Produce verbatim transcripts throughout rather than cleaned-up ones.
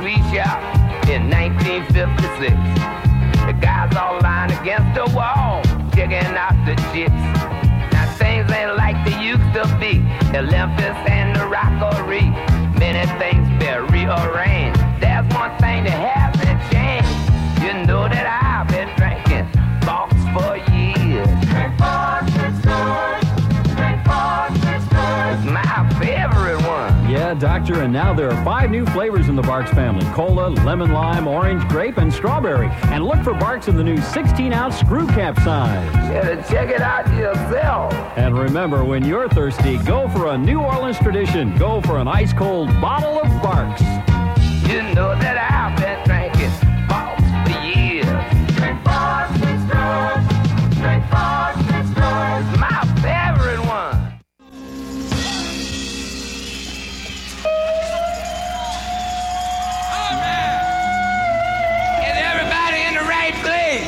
sweet shop in nineteen fifty-six. The guys all lined against the wall, checking out the chicks. Now things ain't like they used to be. The Olympus and the Rockery, many things been rearranged. There's one thing that hasn't changed. You know that I've been drinking Fox for years. Drink Fox, it's good. Drink Fox, it's good. It's my favorite one. Yeah, Doctor, and now there are five new flavors in the Barks family. Cola, lemon lime, orange, grape, and strawberry. And look for Barks in the new sixteen ounce screw cap size. Yeah, check it out yourself. And remember, when you're thirsty, go for a New Orleans tradition. Go for an ice-cold bottle of Barks. You know that I've been drinking Fox for years. Drink Fox, it's good. Drink Fox, it's good. It's my favorite one. All right. Is everybody in the right place?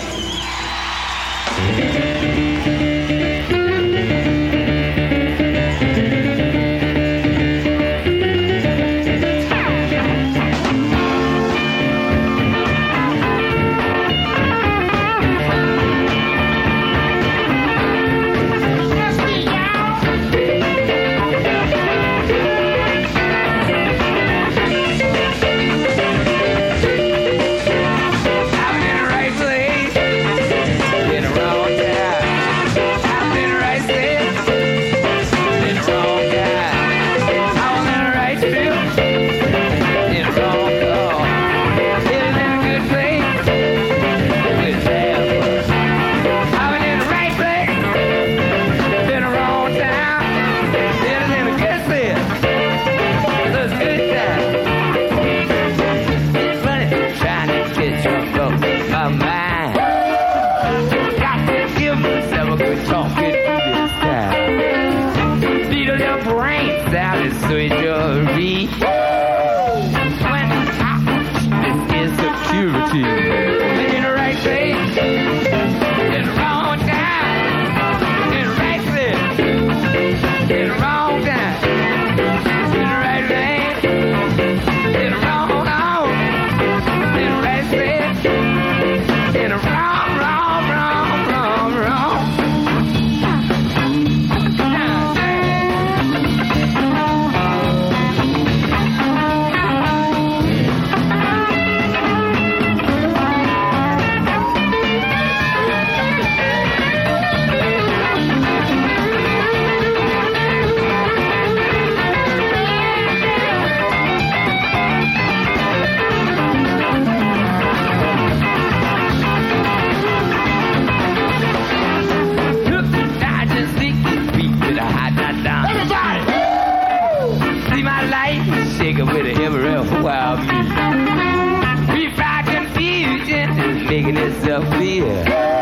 Making itself clear.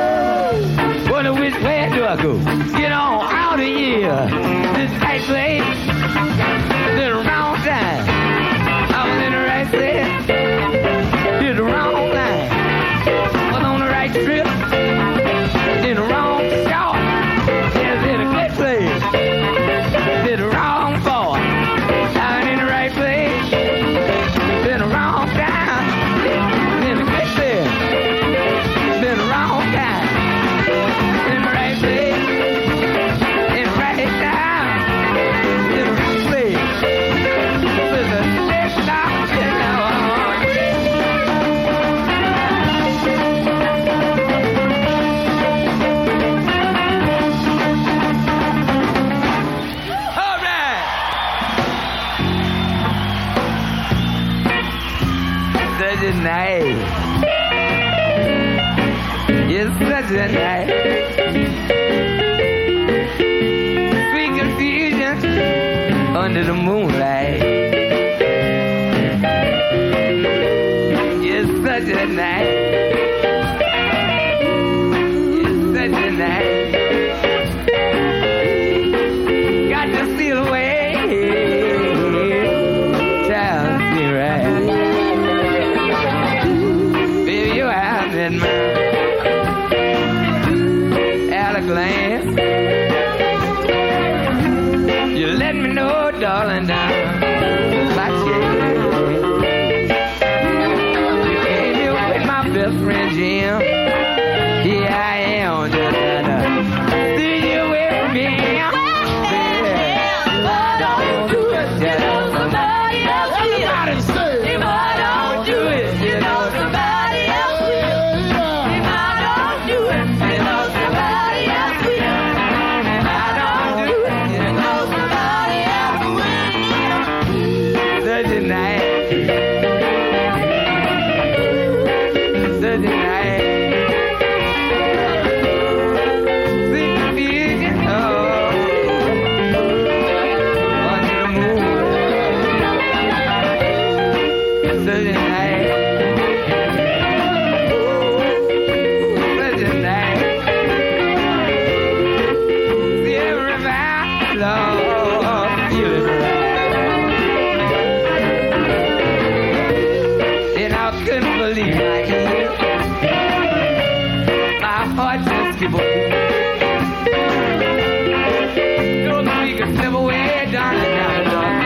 Wonder which way do I go? Get on out of here. This right place, did the wrong time. I was in the right place, did the wrong line. Was on the right trip, did the wrong shot. Yeah, in a good place, did the wrong boy. I was in the right place, did the wrong time. In a good place. Been the wrong guy, in the right place, in the right time, in the right place. With a next stop, you know. All right. Such a night. It's such a night. Sweet confusion under the moonlight. It's such a night. It's such a night. Got to steal away. Sounds me right. Baby, you're out in my glance. You let me know, darling, now my shade. Such a night. Such a night. See everybody love feeling right. And I couldn't believe my ears. My heart just keep on. Those speakers never way down and down and down.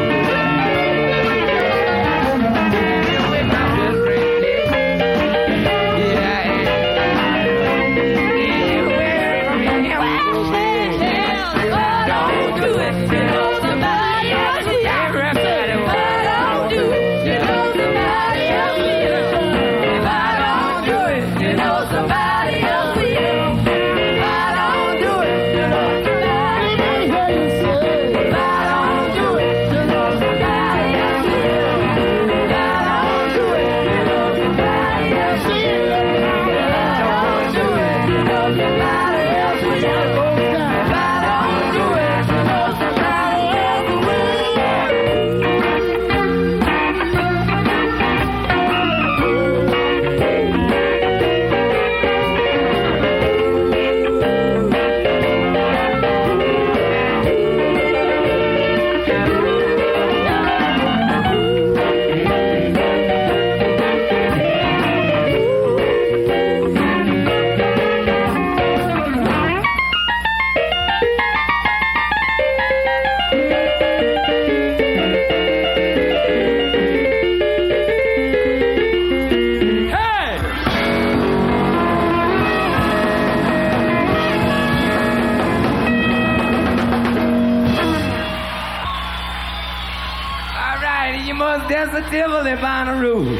There's a devil in Bonnaroo.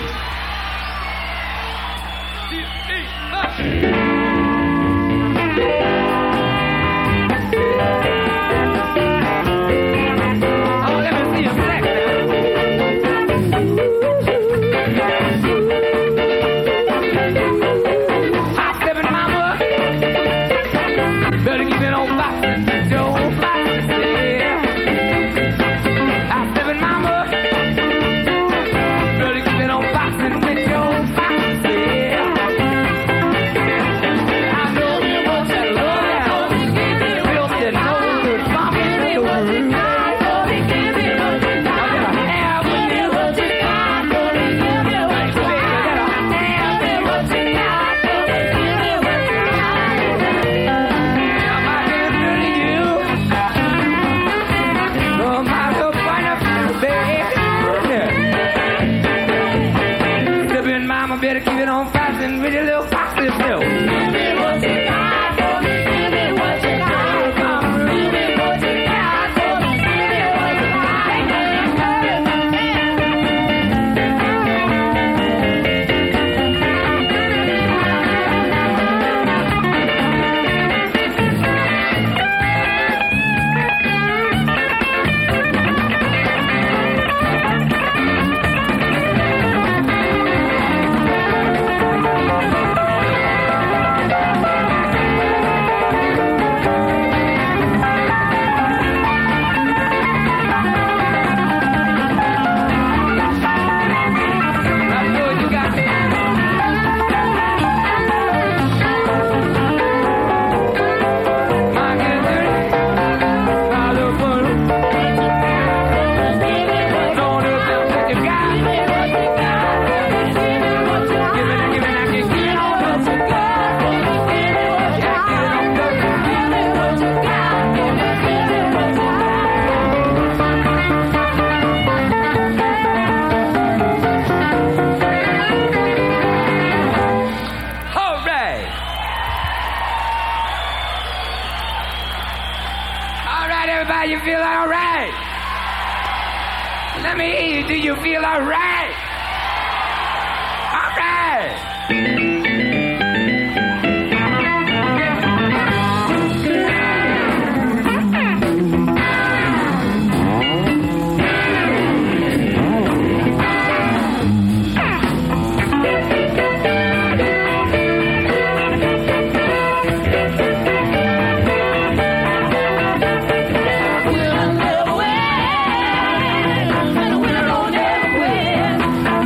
Oh, let me see your flex now. Hot stepping mama. Better keep it on boxing. Joe boxing, yeah. Hot stepping mama. Better keep it on fast and with your little foxy self. Give me what you got for me. Give me what you got for me. Give me what you got for me. Give me what you You feel all right? Let me hear you. Do you feel all right? All right. We'll never win.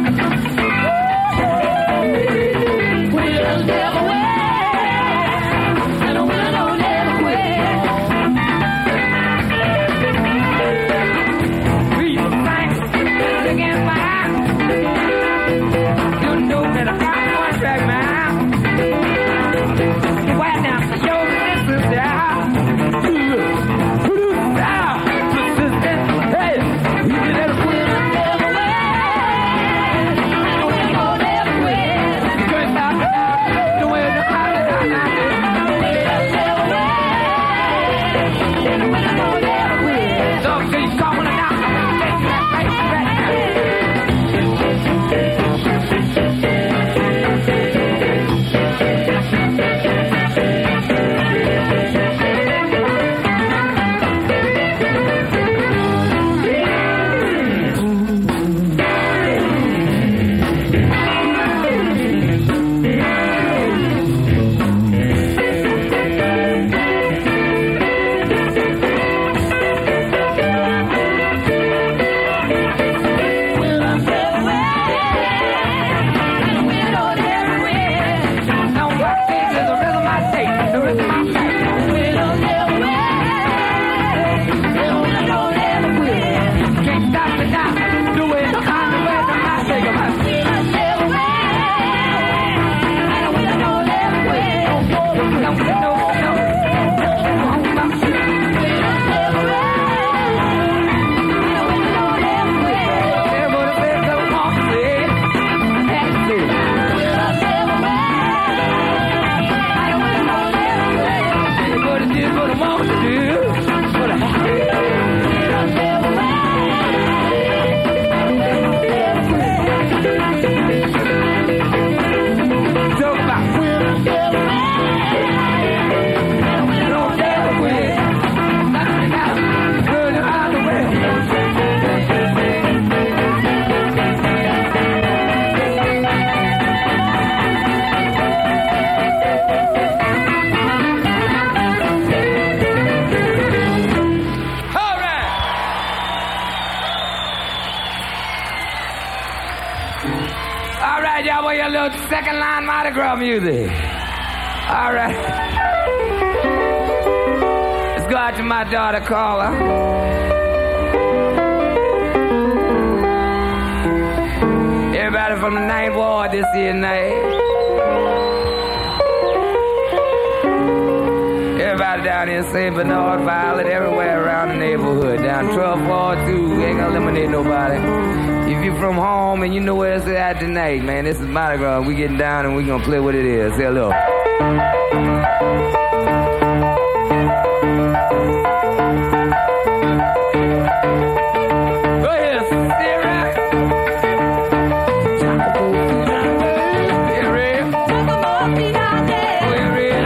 All right, y'all want your little second line Mardi Gras music. All right. Let's go out to my daughter, Carla. Everybody from the ninth Ward this year night. Everybody down here in Saint Bernard, Violet, everywhere around the neighborhood. Down twelve Ward too. We ain't gonna eliminate nobody. If you from home and you know where it's at tonight, man, this is Mardi Gras. We getting down and we gonna play what it is. Say hello. Go ahead, Sarah. You ready? Oh, you ready?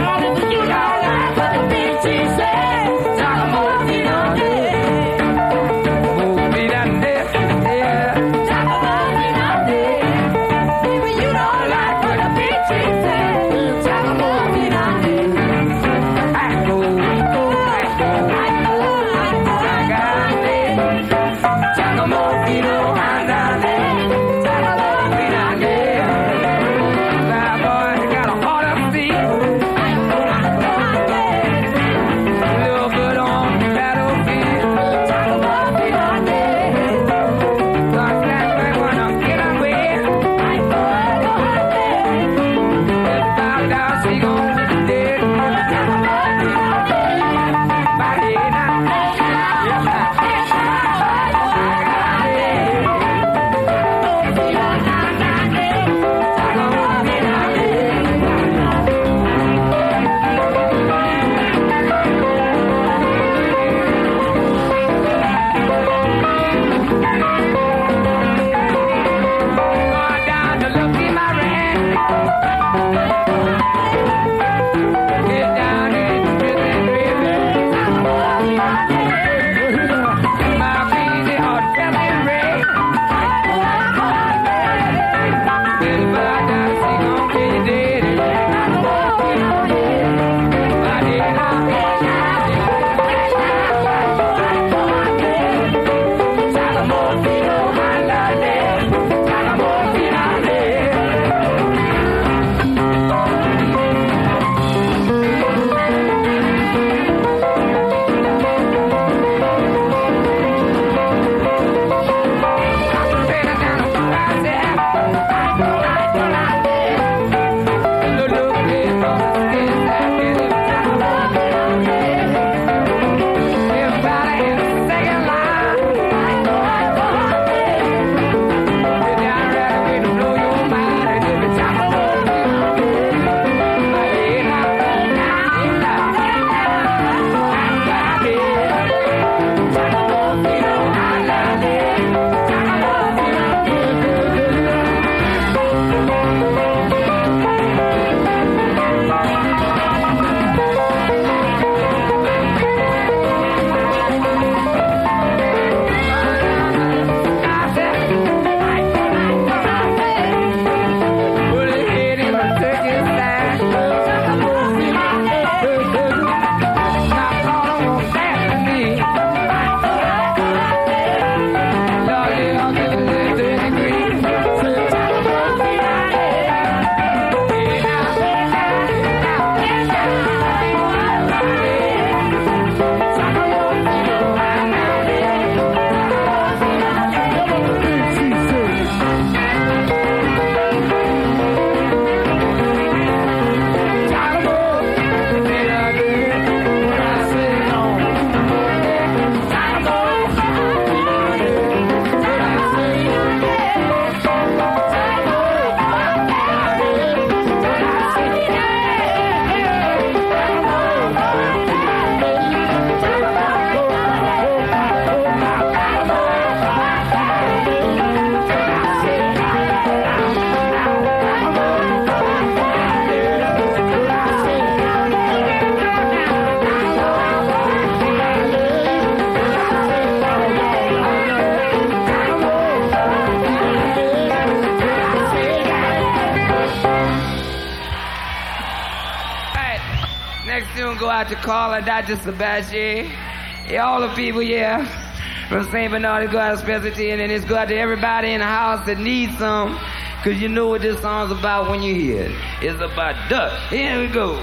Go out to Carla, Doctor Sebastian, all the people here from Saint Bernard. Go out to specialty, and then just go out to everybody in the house that needs some. Cause you know what this song's about when you hear it. It's about ducks. Here we go.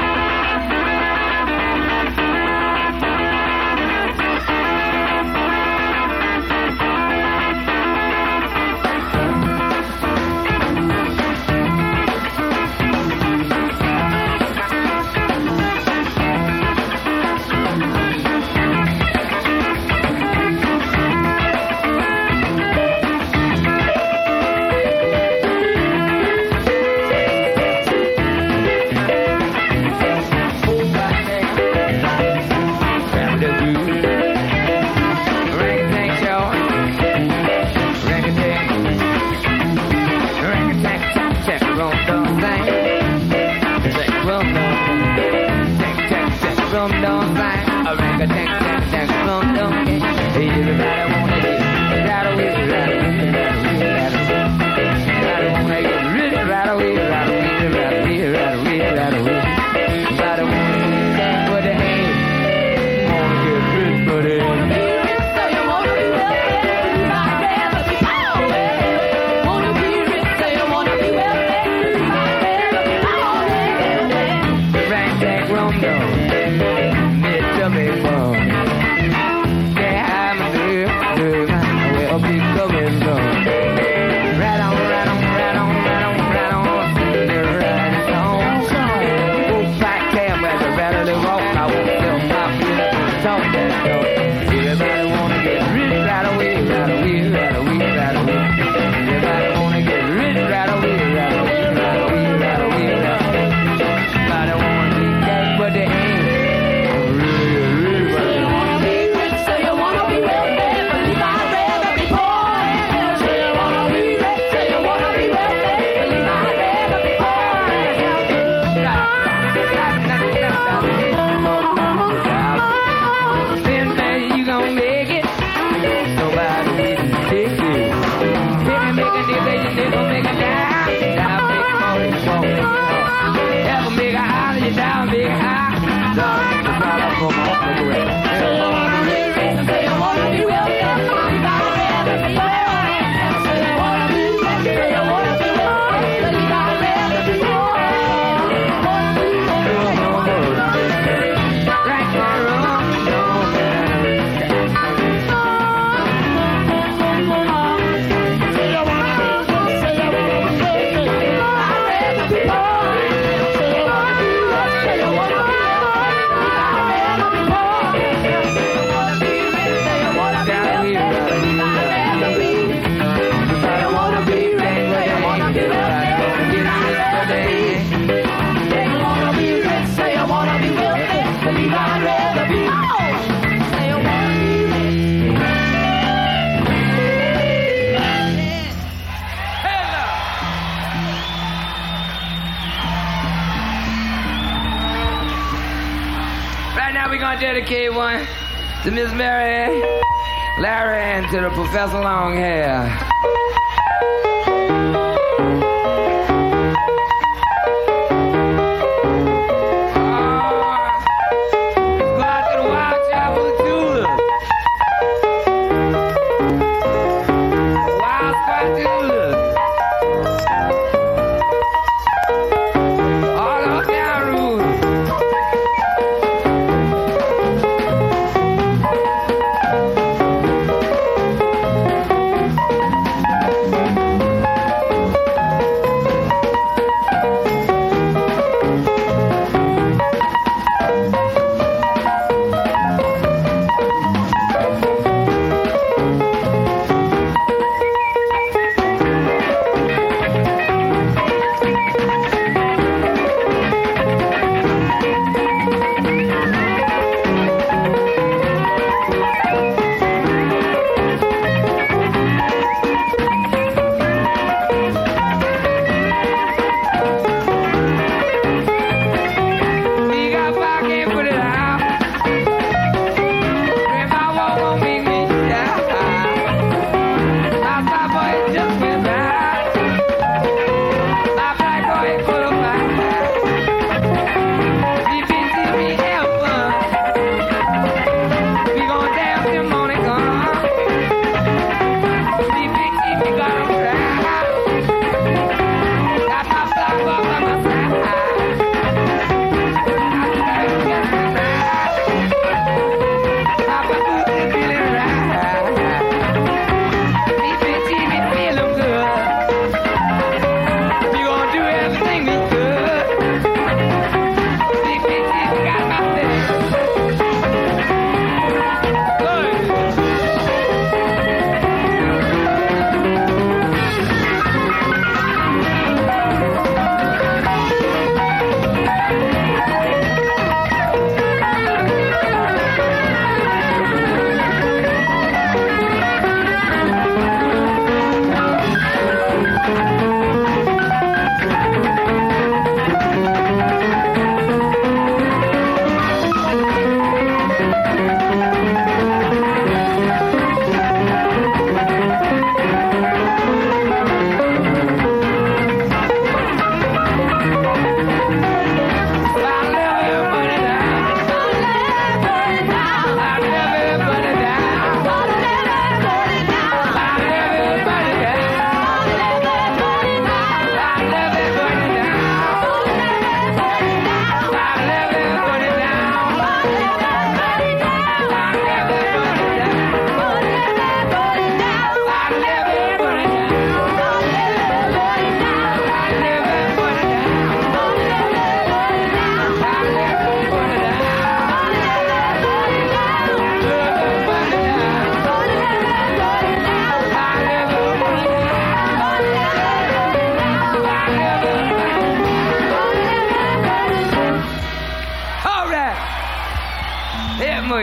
Dedicate one to Miss Mary, Larry, and to the Professor Longhair.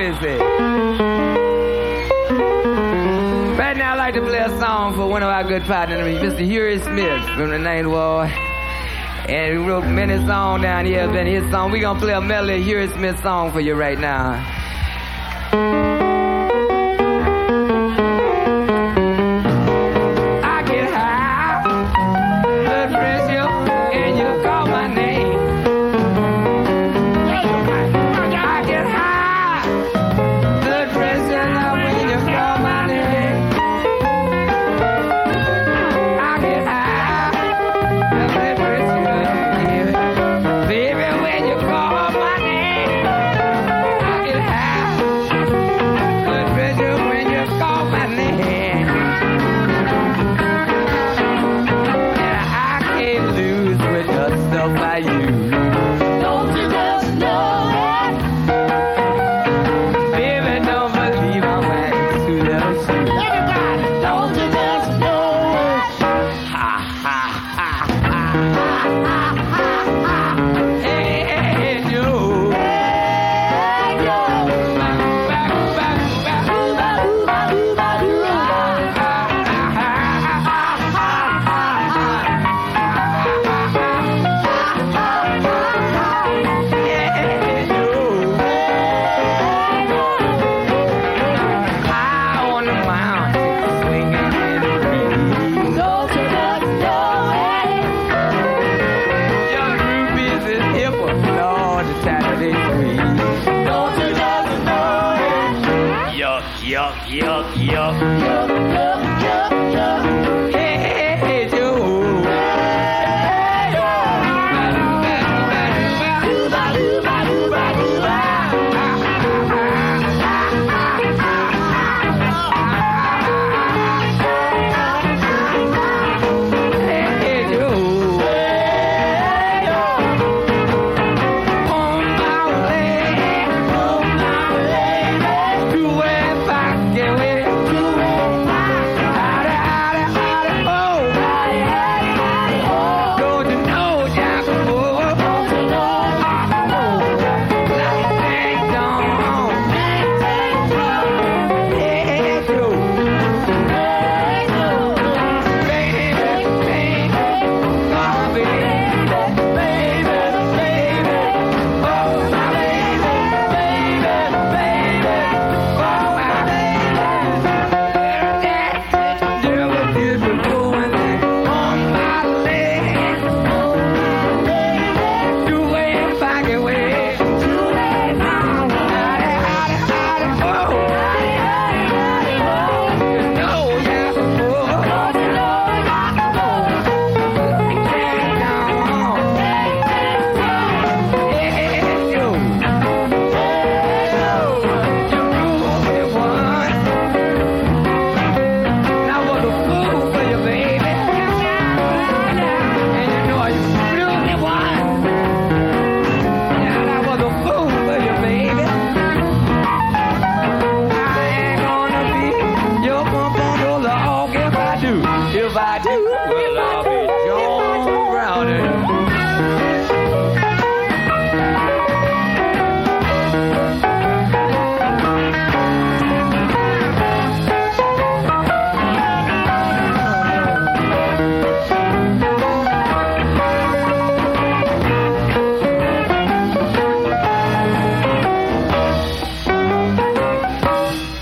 they say. Right now, I'd like to play a song for one of our good partners, Mister Huey Smith from the Ninth Ward. And we wrote many songs down here, been his song. We're going to play a medley Huey Smith song for you right now. I get high, blood pressure, and you call my name. I get high, blood pressure, when you call my name. I get high, blood pressure. Baby, when you call my name, I get high. Blood pressure when you call my name. And I can't lose with the stuff I use. Don't you just know it? Baby, don't believe I'm wearing two little shoes. Everybody, don't you just know it? Ha, ha, ha, ha, ha, ha, ha. Hey, hey, hey, Joe. Hey, Joe. Back, back, back, back. Ooba, ooba, ooba, ooba. Ha, ha, ha, ha, ha, ha, ha. Hey, hey, Joe. High on the mountain, swinging in the breeze. Don't you just know it? Young groupies is hipper, Lord, the Saturday squeeze. Don't you just know it? Yuck, yuck, yuck, yuck. Yuck, yuck, yuck, yuck. Hey, hey, hey, Joe. Hey, Joe. Dooba, dooba, dooba, dooba. Hey, hey, Joe. Hey, Joe. On my way, on my way, to where I get away, to where I hide, hide, hide, oh, hide, hide, hide, oh. Don't you know, Jack? Oh, don't you know? Oh, dang dong, dang, dang dong. Hey, Joe. Hey, Joe. Baby, baby, oh, baby, baby, baby, oh, my baby, baby, baby, oh, my baby. There was this going on my leg, two way back away, two way back away, oh, you know, yeah, oh, you know, dang dong, hey, Joe. You ruled me once. I was a fool for you, baby. And you know you ruled me once. And I was a fool for you, baby. I ain't gonna be your bump dog if I do. If I do, well, I'll be John Browning.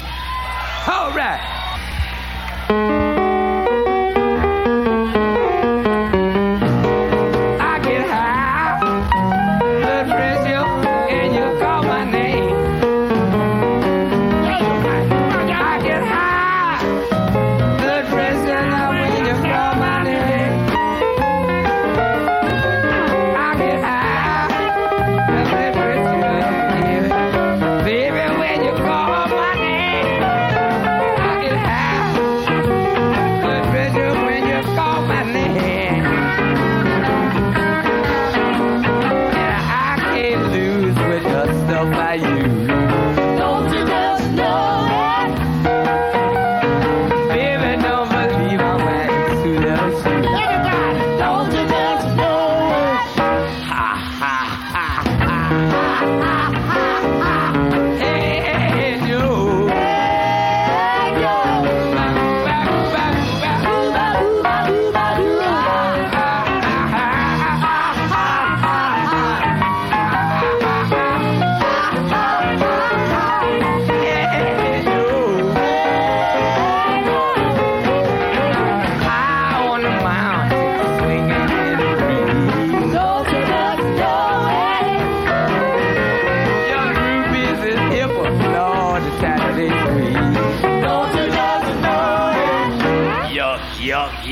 All right.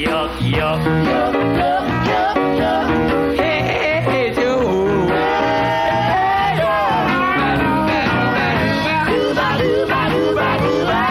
yuck, yuck, yuck, yuck, yuck, yuck. Hey, hey, hey, Joe. Hey, Dooba, dooba, dooba, dooba.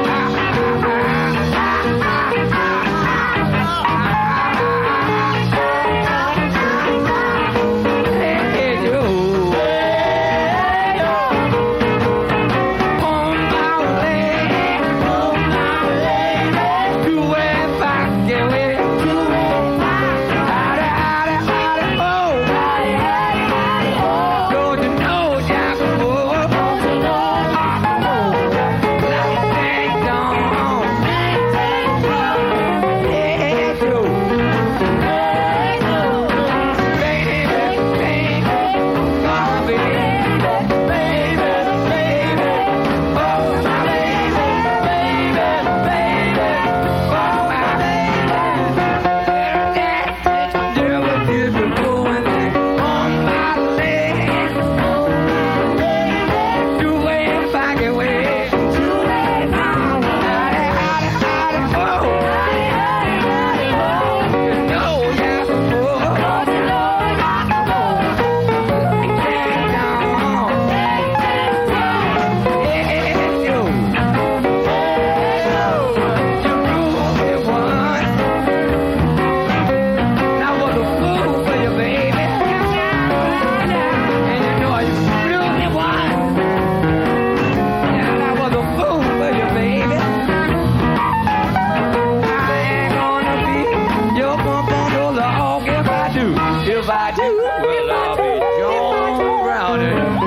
If I do, well, I'll be John Browning.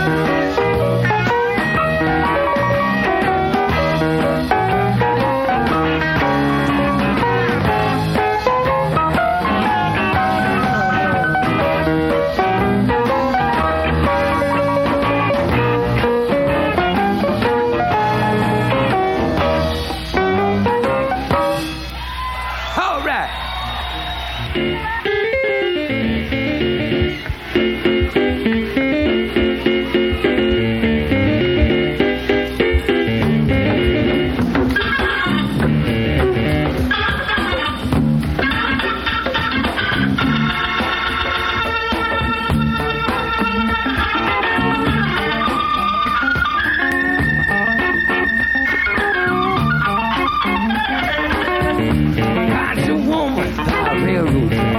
All right. Got your woman by railroad track.